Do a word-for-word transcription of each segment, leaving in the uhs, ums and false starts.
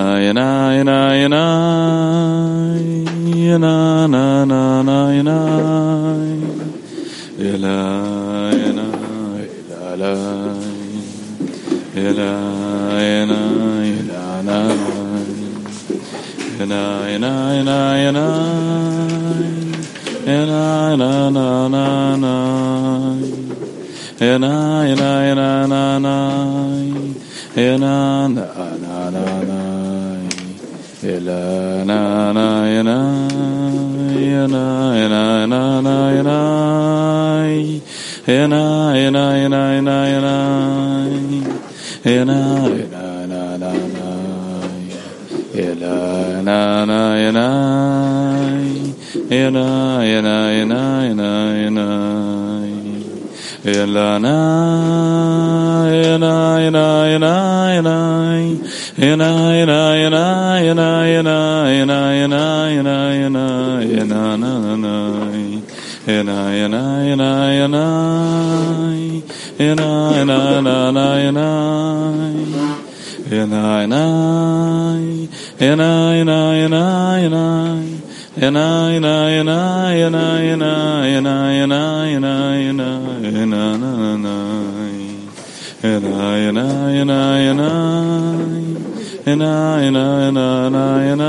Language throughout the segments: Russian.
yana yana yana yana na na na yana ila yana ila la ila yana ila na yana yana yana yana yana na na na na yana yana yana na na yana na na na na ila na na yana yana yana na na yana yana yana yana yana yana yana yana na na na ila na na yana yana yana yana yana yana ila na yana yana yana yana yana yana yana yana yana yana yana yana yana yana na na yana yana yana yana yana yana na na yana yana yana yana yana yana yana yana yana yana yana yana yana yana yana yana yana na na yana yana yana yana yana yana na na yana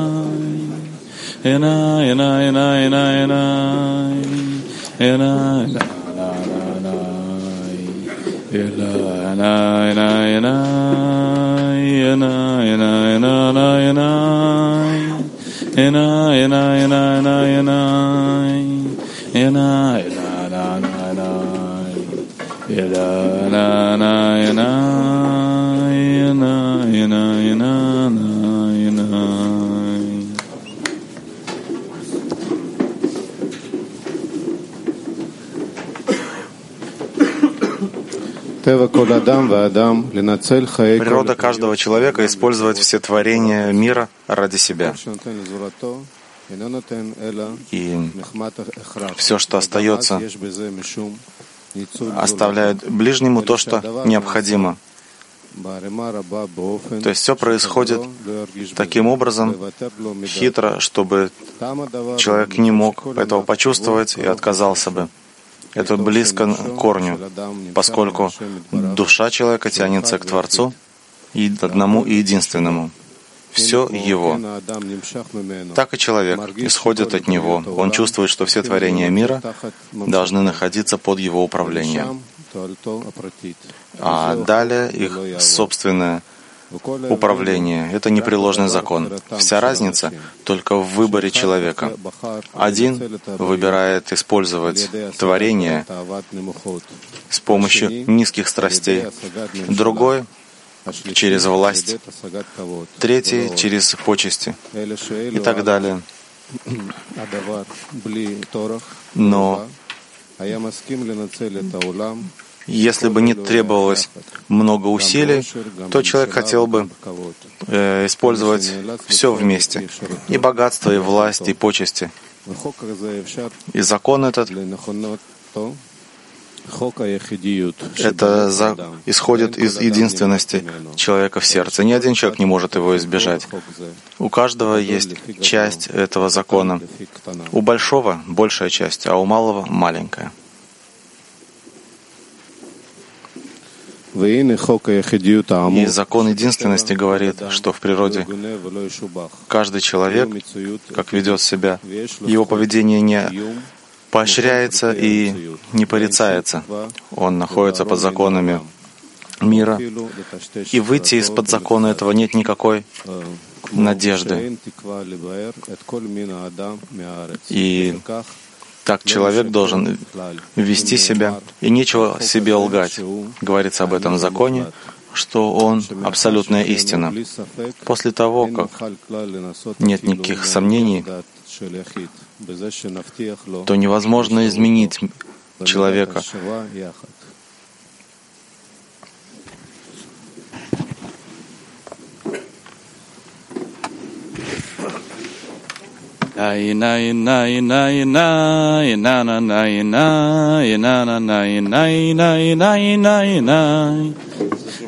yana yana yana yana yana yana na na na ila na na na yana yana yana na yana yana yana yana yana yana yana ila na na na ila na na yana yana yana yana yana Природа каждого человека — использовать все творения мира ради себя. И все, что остается, оставляет ближнему то, что необходимо. То есть все происходит таким образом, хитро, чтобы человек не мог этого почувствовать и отказался бы. Это близко к корню, поскольку душа человека тянется к Творцу и одному и единственному. Все его. Так и человек исходит от него. Он чувствует, что все творения мира должны находиться под его управлением. А далее их собственное управление — это непреложный закон. Вся разница только в выборе человека. Один выбирает использовать творение с помощью низких страстей, другой — через власть, третий — через почести и так далее. Но если бы не требовалось много усилий, то человек хотел бы э, использовать все вместе. И богатство, и власть, и почести. И закон этот, это за, исходит из единственности человека в сердце. Ни один человек не может его избежать. У каждого есть часть этого закона. У большого большая часть, а у малого маленькая. И закон единственности говорит, что в природе каждый человек, как ведет себя, его поведение не поощряется и не порицается. Он находится под законами мира, и выйти из-под закона этого нет никакой надежды. И так человек должен вести себя, и нечего себе лгать. Говорится об этом в законе, что он абсолютная истина. После того, как нет никаких сомнений, то невозможно изменить человека. Nay nay nay nay nay na na nay nay na na nay nay nay nay nay nay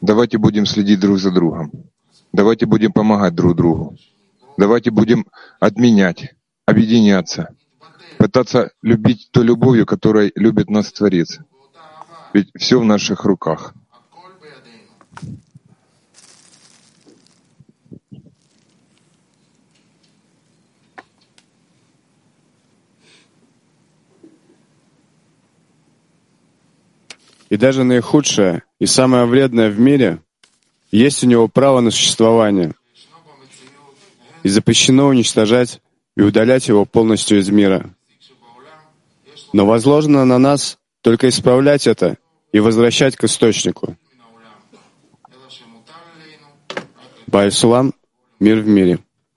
Давайте будем следить друг за другом. Давайте будем помогать друг другу. Давайте будем отменять, объединяться, пытаться любить той любовью, которой любит нас Творец. Ведь все в наших руках. И даже наихудшее и самое вредное в мире есть у него право на существование. И запрещено уничтожать и удалять его полностью из мира. Но возложено на нас только исправлять это и возвращать к источнику. Ба'аль-Сулам, мир в мире.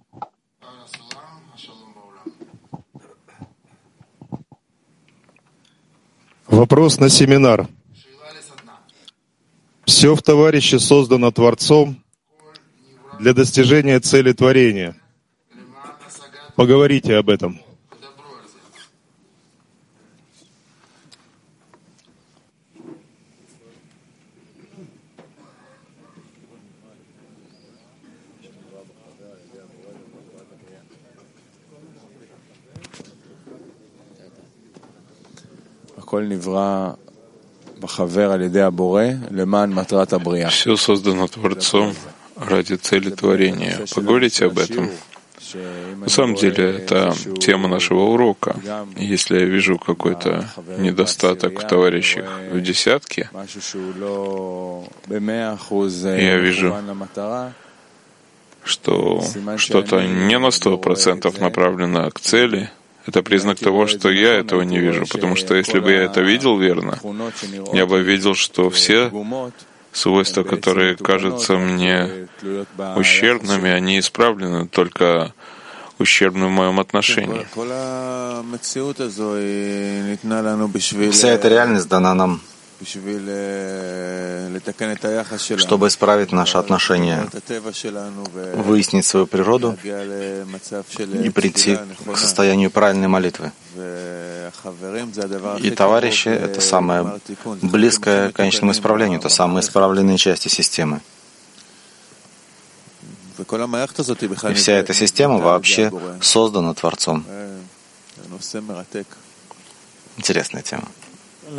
Вопрос на семинар. Все в товарище создано Творцом для достижения цели творения. Поговорите об этом. Все создано Творцом ради цели творения. Поговорите об этом. На самом деле, это тема нашего урока. Если я вижу какой-то недостаток в товарищах в десятке, я вижу, что что-то не на сто процентов направлено к цели, это признак того, что я этого не вижу, потому что если бы я это видел верно, я бы видел, что все свойства, которые кажутся мне ущербными, они исправлены только ущербны в моем отношении. Вся эта реальность дана нам, чтобы исправить наши отношения, выяснить свою природу и прийти к состоянию правильной молитвы. И товарищи — это самое близкое к конечному исправлению, это самые исправленные части системы. И вся эта система вообще создана Творцом. Интересная тема. В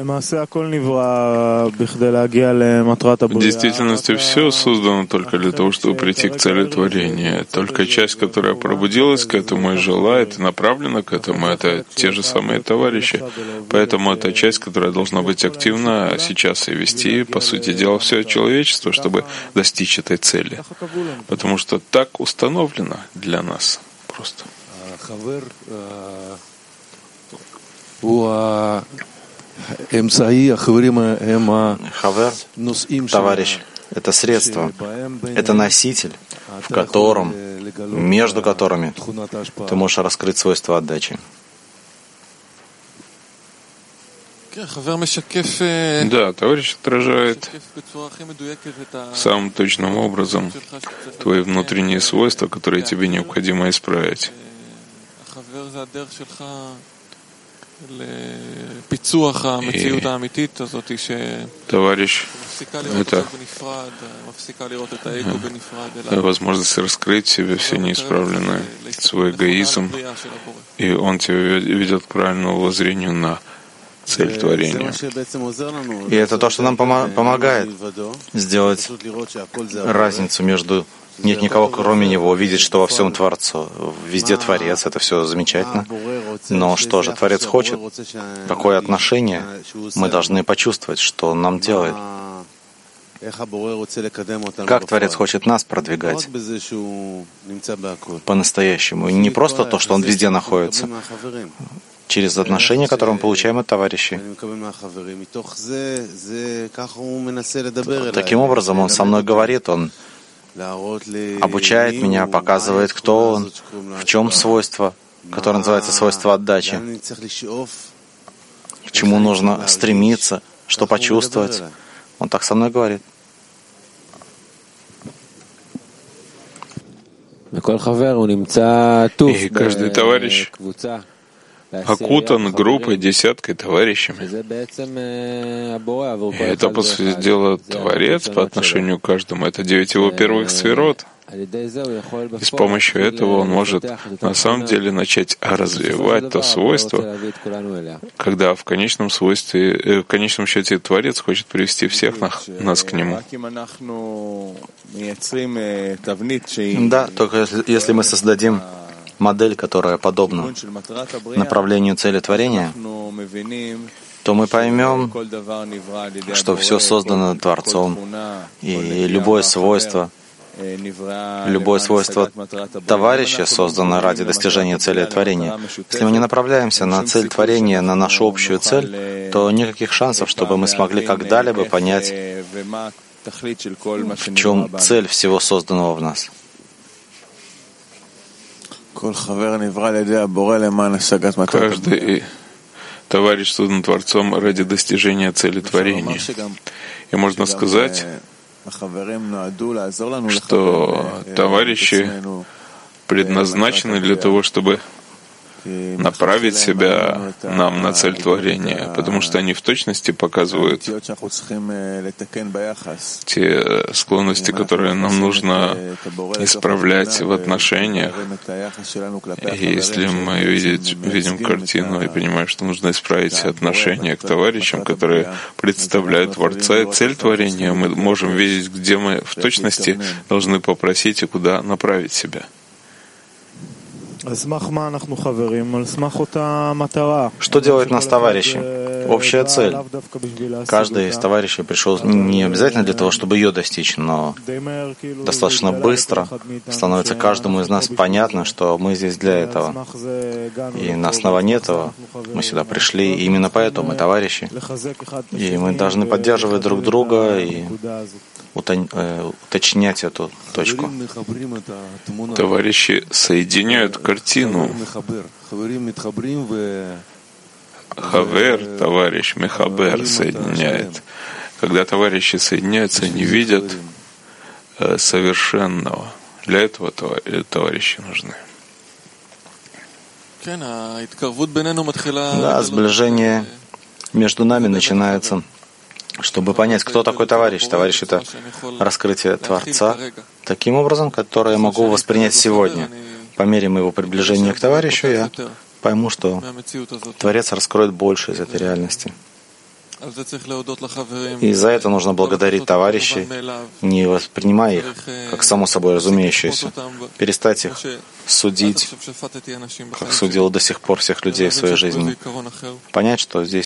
действительности все создано только для того, чтобы прийти к цели творения. Только часть, которая пробудилась к этому и желает, и направлена к этому, это те же самые товарищи. Поэтому это часть, которая должна быть активна сейчас и вести, по сути дела, все человечество, чтобы достичь этой цели. Потому что так установлено для нас просто. Хавер, товарищ, это средство, это носитель, в котором, между которыми ты можешь раскрыть свойства отдачи. Да, товарищ отражает самым точным образом твои внутренние свойства, которые тебе необходимо исправить. И товарищ — это возможность раскрыть в себе все неисправленное, свой эгоизм, и он тебя ведет к правильному воззрению на цель творения. И это то, что нам помо- помогает сделать разницу между нет никого, кроме Него, видеть, что во всем Творцу, везде Творец, это все замечательно. Но что же Творец хочет? Какое отношение? Мы должны почувствовать, что Он нам делает. Как Творец хочет нас продвигать по-настоящему. И не просто то, что Он везде находится, через отношения, которые мы получаем от товарищей. Таким образом, Он со мной говорит, Он обучает меня, показывает, кто Он, в чем свойство, которое называется свойство отдачи, к чему нужно стремиться, что почувствовать. Он так со мной говорит. И каждый товарищ окутан группой, десяткой, товарищами. И это, по сути дела, Творец по отношению к каждому. Это девять его первых сферот. И с помощью этого он может на самом деле начать развивать то свойство, когда в конечном свойстве, в конечном счете Творец хочет привести всех нас к нему. Да, только если, если мы создадим модель, которая подобна направлению цели творения, то мы поймем, что все создано Творцом, и любое свойство, любое свойство товарища создано ради достижения цели творения. Если мы не направляемся на цель творения, на нашу общую цель, то никаких шансов, чтобы мы смогли когда-либо понять, в чем цель всего созданного в нас. Каждый товарищ создан Творцом ради достижения цели творения. И можно сказать, что товарищи предназначены для того, чтобы направить себя нам на цель творения, потому что они в точности показывают те склонности, которые нам нужно исправлять в отношениях. И если мы видеть, видим картину и понимаем, что нужно исправить отношения к товарищам, которые представляют Творца и цель творения, мы можем видеть, где мы в точности должны попросить и куда направить себя. Что делают нас товарищи? Общая цель. Каждый из товарищей пришел не обязательно для того, чтобы ее достичь, но достаточно быстро становится каждому из нас понятно, что мы здесь для этого. И на основании этого мы сюда пришли, и именно поэтому мы товарищи. И мы должны поддерживать друг друга и уточнять эту точку. Товарищи соединяют картину. Хавер, товарищ, Мехабер соединяет. Когда товарищи соединяются, они видят совершенного. Для этого товарищи нужны. Да, сближение между нами начинается, чтобы понять, кто такой товарищ. Товарищ — это раскрытие Творца таким образом, которое я могу воспринять сегодня. По мере моего приближения к товарищу я пойму, что Творец раскроет больше из этой реальности. И за это нужно благодарить товарищей, не воспринимая их как само собой разумеющееся, перестать их судить, как судил до сих пор всех людей в своей жизни. Понять, что здесь